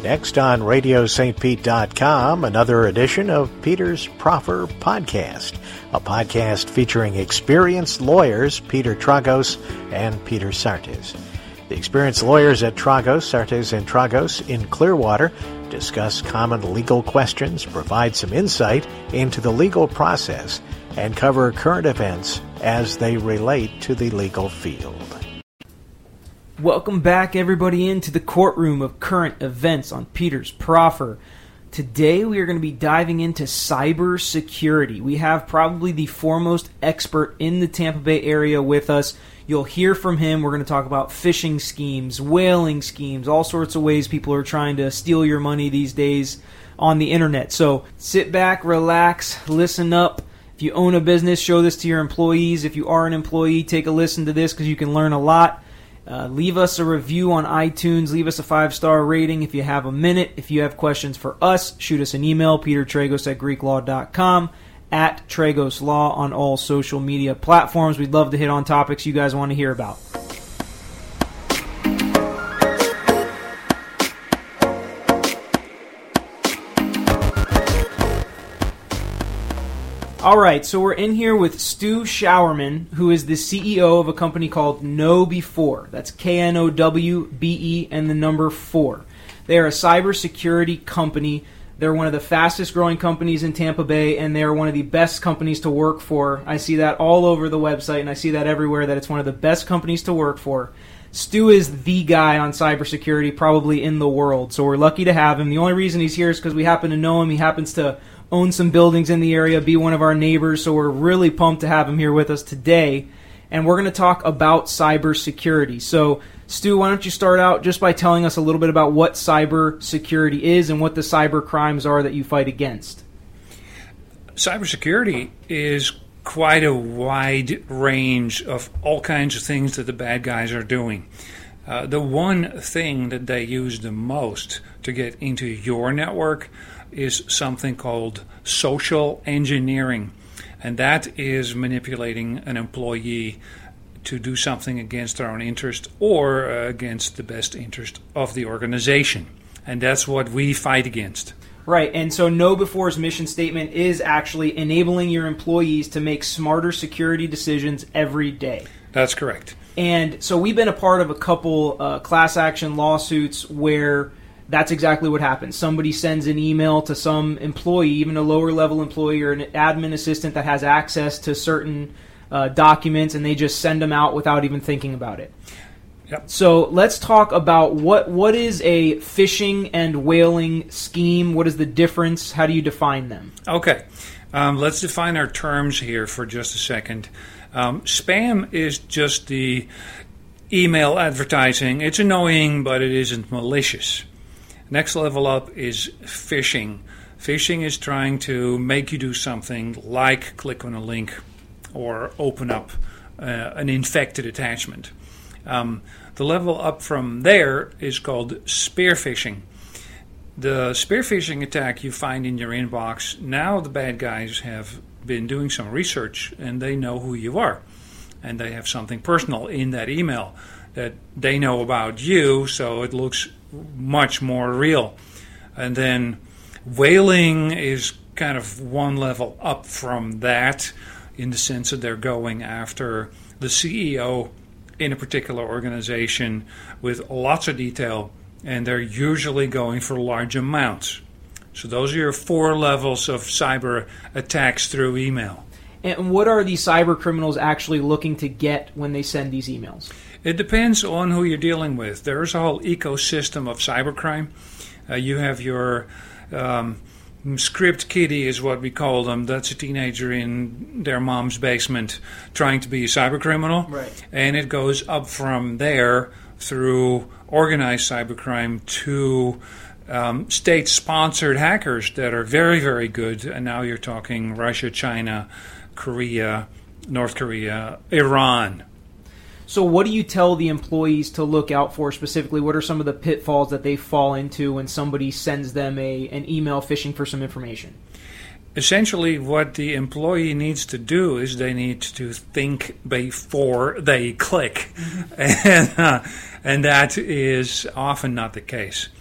Next on RadioSt.Pete.com, another edition of Peter's Proffer Podcast, a podcast featuring experienced lawyers Peter Tragos and Peter Sartes. The experienced lawyers at Tragos, Sartes, and Tragos in Clearwater discuss common legal questions, provide some insight into the legal process, and cover current events as they relate to the legal field. Welcome back, everybody, into the courtroom of current events on Peter's Proffer. Today we are going to be diving into cybersecurity. We have probably the foremost expert in the Tampa Bay area with us. You'll hear from him. We're going to talk about phishing schemes, whaling schemes, all sorts of ways people are trying to steal your money these days on the internet. So sit back, relax, listen up. If you own a business, show this to your employees. If you are an employee, take a listen to this because you can learn a lot. Leave us a review on iTunes. Leave us a 5-star rating if you have a minute. If you have questions for us, shoot us an email, petertragos@greeklaw.com, at Tragos Law on all social media platforms. We'd love to hit on topics you guys want to hear about. All right, so we're in here with Stu Showerman, who is the CEO of a company called KnowBe4. That's KNOWBE and the number 4. They are a cybersecurity company. They're one of the fastest growing companies in Tampa Bay, and they're one of the best companies to work for. I see that all over the website, and I see that everywhere, that it's one of the best companies to work for. Stu is the guy on cybersecurity probably in the world, so we're lucky to have him. The only reason he's here is because we happen to know him. He happens to own some buildings in the area, be one of our neighbors, so we're really pumped to have him here with us today. And we're going to talk about cybersecurity. So, Stu, why don't you start out just by telling us a little bit about what cybersecurity is and what the cyber crimes are that you fight against? Cybersecurity is quite a wide range of all kinds of things that the bad guys are doing. The one thing that they use the most to get into your network is something called social engineering, and that is manipulating an employee to do something against their own interest or against the best interest of the organization, and that's what we fight against. Right, and so KnowBe4's mission statement is actually enabling your employees to make smarter security decisions every day. That's correct. And so we've been a part of a couple class action lawsuits where that's exactly what happens. Somebody sends an email to some employee, even a lower-level employee or an admin assistant that has access to certain documents, and they just send them out without even thinking about it. Yep. So let's talk about what is a phishing and whaling scheme. What is the difference? How do you define them? Okay. Let's define our terms here for just a second. Spam is just the email advertising. It's annoying, but it isn't malicious. Next level up is phishing. Phishing is trying to make you do something like click on a link or open up an infected attachment. The level up from there is called spear phishing. The spear phishing attack you find in your inbox, now the bad guys have been doing some research and they know who you are. And they have something personal in that email that they know about you, so it looks much more real. And then whaling is kind of one level up from that, in the sense that they're going after the CEO in a particular organization with lots of detail, and they're usually going for large amounts. So those are your 4 levels of cyber attacks through email. And what are these cyber criminals actually looking to get when they send these emails? It depends on who you're dealing with. There's a whole ecosystem of cybercrime. You have your script kiddie is what we call them. That's a teenager in their mom's basement trying to be a cybercriminal. Right. And it goes up from there through organized cybercrime to state-sponsored hackers that are very, very good. And now you're talking Russia, China, Korea, North Korea, Iran. So what do you tell the employees to look out for specifically? What are some of the pitfalls that they fall into when somebody sends them an email phishing for some information? Essentially, what the employee needs to do is they need to think before they click. And that is often not the case.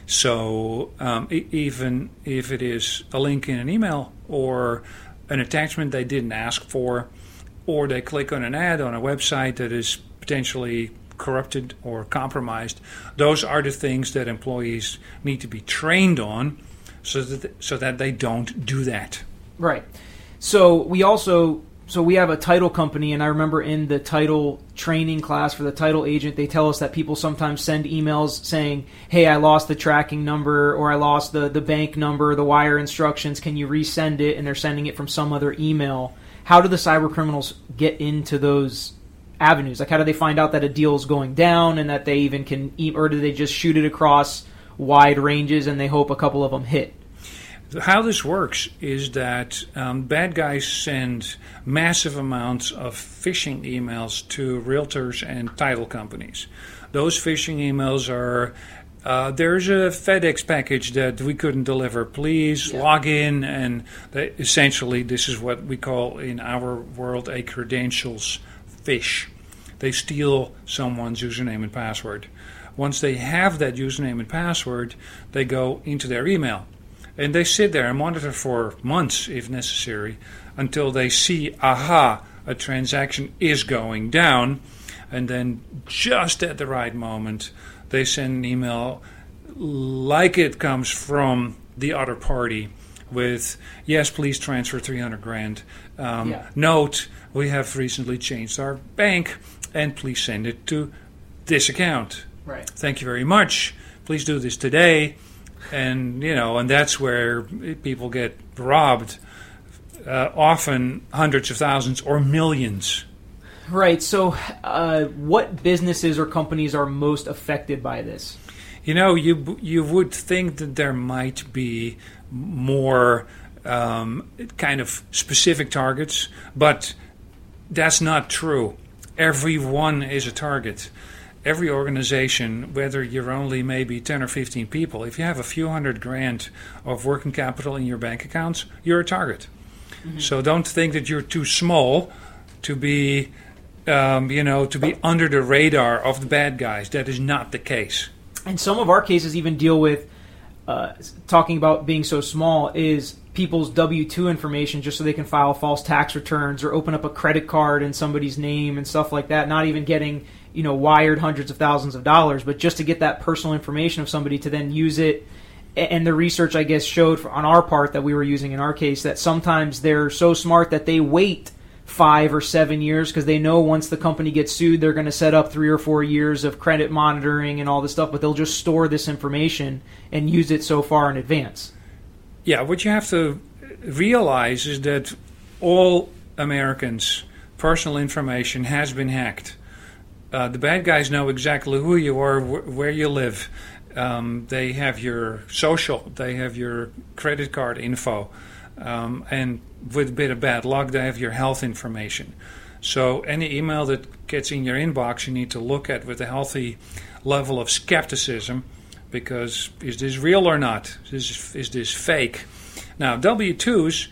So even if it is a link in an email or an attachment they didn't ask for, or they click on an ad on a website that is potentially corrupted or compromised, those are the things that employees need to be trained on so that they don't do that. Right. So we have a title company, and I remember in the title training class for the title agent, they tell us that people sometimes send emails saying, hey, I lost the tracking number, or I lost the bank number, the wire instructions, can you resend it? And they're sending it from some other email. How do the cyber criminals get into those avenues? Like, how do they find out that a deal is going down and that they even can, or do they just shoot it across wide ranges and they hope a couple of them hit? How this works is that bad guys send massive amounts of phishing emails to realtors and title companies. Those phishing emails are, there's a FedEx package that we couldn't deliver. Please log in, and essentially this is what we call in our world a credentials phish. They steal someone's username and password. Once they have that username and password, they go into their email. And they sit there and monitor for months, if necessary, until they see, aha, a transaction is going down. And then just at the right moment, they send an email like it comes from the other party with, yes, please transfer $300,000. Note, we have recently changed our bank, and please send it to this account. Right. Thank you very much. Please do this today. And, and that's where people get robbed, often hundreds of thousands or millions. Right. So what businesses or companies are most affected by this? You would think that there might be more kind of specific targets, but that's not true. Everyone is a target. Every organization, whether you're only maybe 10 or 15 people, if you have a few $100,000 of working capital in your bank accounts, you're a target. Mm-hmm. So don't think that you're too small to be, to be under the radar of the bad guys. That is not the case. And some of our cases even deal with talking about being so small is people's W-2 information just so they can file false tax returns or open up a credit card in somebody's name and stuff like that, not even getting wired hundreds of thousands of dollars, but just to get that personal information of somebody to then use it. And the research, I guess, showed on our part that we were using in our case that sometimes they're so smart that they wait 5 or 7 years because they know once the company gets sued, they're going to set up 3 or 4 years of credit monitoring and all this stuff, but they'll just store this information and use it so far in advance. Yeah, what you have to realize is that all Americans' personal information has been hacked. The bad guys know exactly who you are, where you live. They have your social, they have your credit card info, and with a bit of bad luck, they have your health information. So any email that gets in your inbox, you need to look at with a healthy level of skepticism, because is this real or not? Is this fake? Now, W-2s,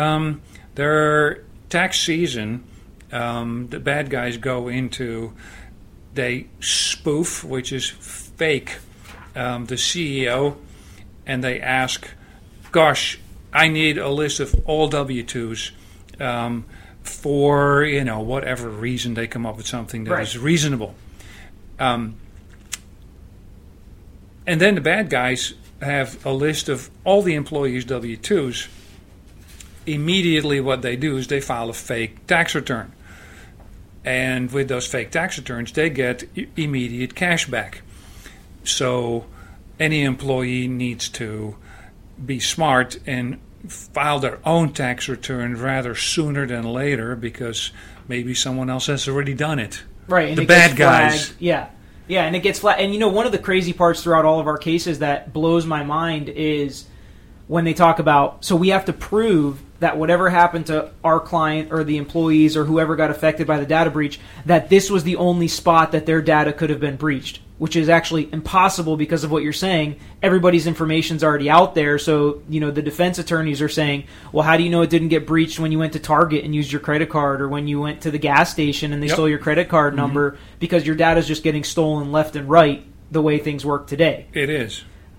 their tax season, the bad guys go into, they spoof, which is fake, the CEO, and they ask, gosh, I need a list of all W-2s for, whatever reason they come up with something that is reasonable. And then the bad guys have a list of all the employees' W-2s. Immediately what they do is they file a fake tax return. And with those fake tax returns, they get immediate cash back. So any employee needs to be smart and file their own tax return rather sooner than later, because maybe someone else has already done it. Right. And the bad guys. Yeah. Yeah, and it gets flat. And one of the crazy parts throughout all of our cases that blows my mind is when they talk about, so we have to prove that whatever happened to our client or the employees or whoever got affected by the data breach, that this was the only spot that their data could have been breached, which is actually impossible because of what you're saying. Everybody's information's already out there. So, the defense attorneys are saying, well, how do you know it didn't get breached when you went to Target and used your credit card, or when you went to the gas station and they stole your credit card number? Because your data's just getting stolen left and right the way things work today. It is.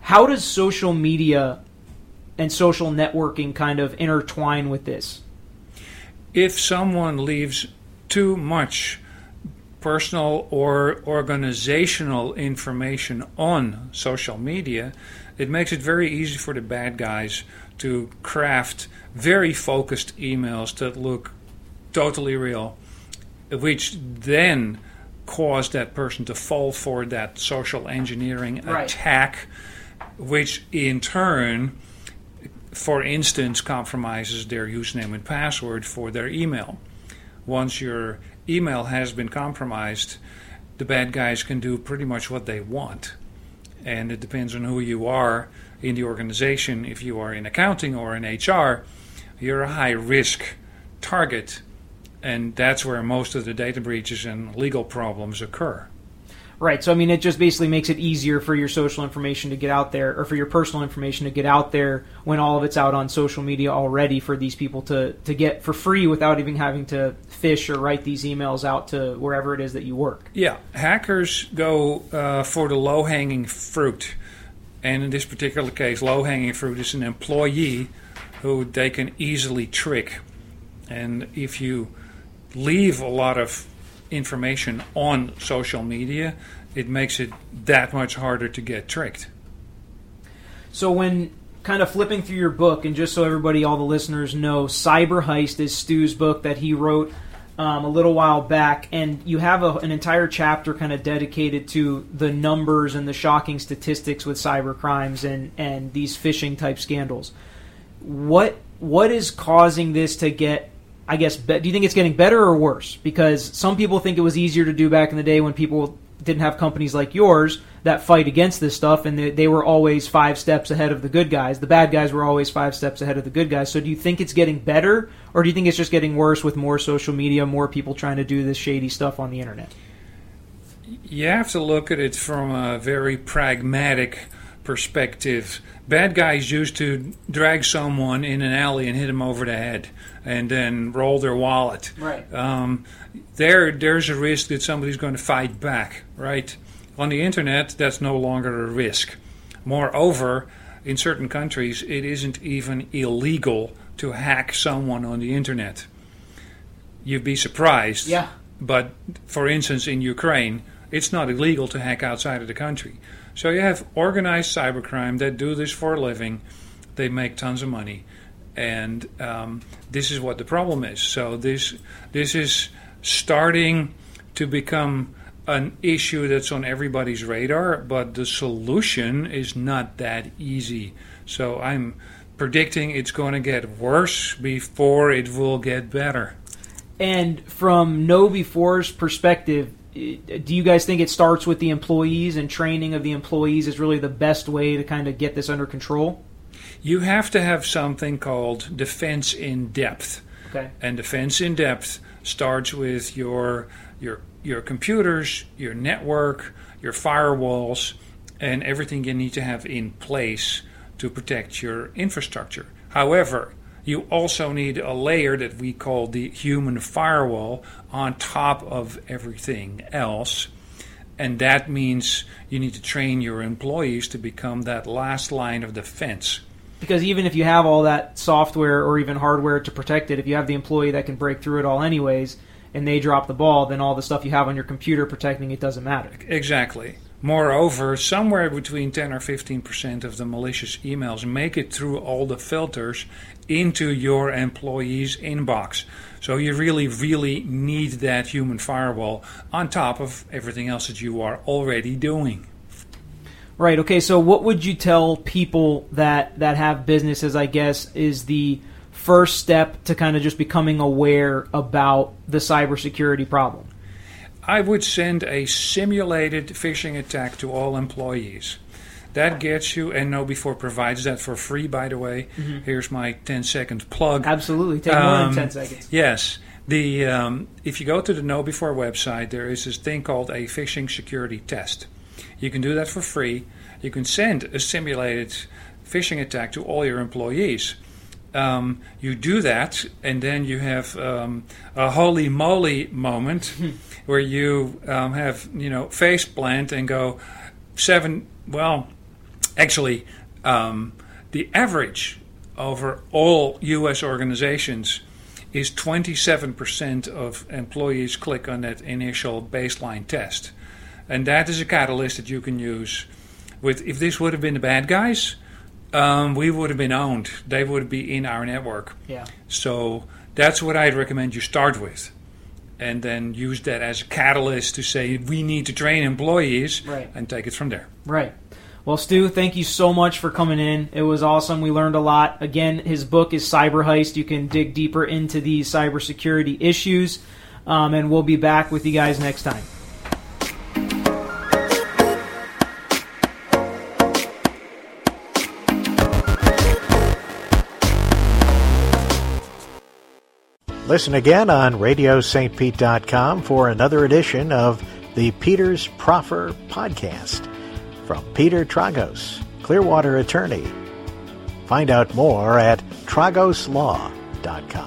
How does social media and social networking kind of intertwine with this? If someone leaves too much personal or organizational information on social media, it makes it very easy for the bad guys to craft very focused emails that look totally real, which then cause that person to fall for that social engineering attack, which in turn, for instance, compromises their username and password for their email. Once your email has been compromised, the bad guys can do pretty much what they want. And it depends on who you are in the organization. If you are in accounting or in HR, you're a high-risk target. And that's where most of the data breaches and legal problems occur. Right. So, I mean, it just basically makes it easier for your social information to get out there, or for your personal information to get out there when all of it's out on social media already for these people to get for free without even having to fish or write these emails out to wherever it is that you work. Yeah. Hackers go for the low-hanging fruit. And in this particular case, low-hanging fruit is an employee who they can easily trick. And if you leave a lot of information on social media, it makes it that much harder to get tricked. So when kind of flipping through your book, and just so everybody, all the listeners know, Cyber Heist is Stu's book that he wrote a little while back, and you have an entire chapter kind of dedicated to the numbers and the shocking statistics with cyber crimes and these phishing type scandals. What is causing this to get, I guess, do you think it's getting better or worse? Because some people think it was easier to do back in the day when people didn't have companies like yours that fight against this stuff, and they were always 5 steps ahead of the good guys. The bad guys were always 5 steps ahead of the good guys. So do you think it's getting better, or do you think it's just getting worse with more social media, more people trying to do this shady stuff on the internet? You have to look at it from a very pragmatic perspective. Bad guys used to drag someone in an alley and hit them over the head and then roll their wallet. Right. There's a risk that somebody's going to fight back, right? On the internet, that's no longer a risk. Moreover, in certain countries, it isn't even illegal to hack someone on the internet. You'd be surprised. Yeah. But, for instance, in Ukraine, it's not illegal to hack outside of the country. So you have organized cybercrime that do this for a living. They make tons of money. And this is what the problem is. So this is starting to become an issue that's on everybody's radar, but the solution is not that easy. So I'm predicting it's going to get worse before it will get better. And from KnowBe4's perspective, do you guys think it starts with the employees, and training of the employees is really the best way to kind of get this under control? You have to have something called defense in depth. Okay. And defense in depth starts with your computers, your network, your firewalls, and everything you need to have in place to protect your infrastructure. However, you also need a layer that we call the human firewall on top of everything else. And that means you need to train your employees to become that last line of defense. Because even if you have all that software or even hardware to protect it, if you have the employee that can break through it all anyways, and they drop the ball, then all the stuff you have on your computer protecting it doesn't matter. Exactly. Moreover, somewhere between 10 or 15% of the malicious emails make it through all the filters into your employee's inbox. So you really, really need that human firewall on top of everything else that you are already doing. Right. Okay. So what would you tell people that have businesses, I guess, is the first step to kind of just becoming aware about the cybersecurity problem? I would send a simulated phishing attack to all employees. That gets you, and KnowBe4 provides that for free, by the way. Mm-hmm. Here's my 10-second plug. Absolutely. Take more than 10 seconds. Yes. If you go to the KnowBe4 website, there is this thing called a phishing security test. You can do that for free. You can send a simulated phishing attack to all your employees. You do that, and then you have a holy moly moment where you have face plant and go 7 Actually, the average over all U.S. organizations is 27% of employees click on that initial baseline test. And that is a catalyst that you can use. If this would have been the bad guys, we would have been owned. They would be in our network. Yeah. So that's what I'd recommend you start with. And then use that as a catalyst to say we need to train employees, right, and take it from there. Right. Well, Stu, thank you so much for coming in. It was awesome. We learned a lot. Again, his book is Cyber Heist. You can dig deeper into these cybersecurity issues. And we'll be back with you guys next time. Listen again on RadioSt.Pete.com for another edition of the Peters Proffer Podcast. From Peter Tragos, Clearwater attorney. Find out more at tragoslaw.com.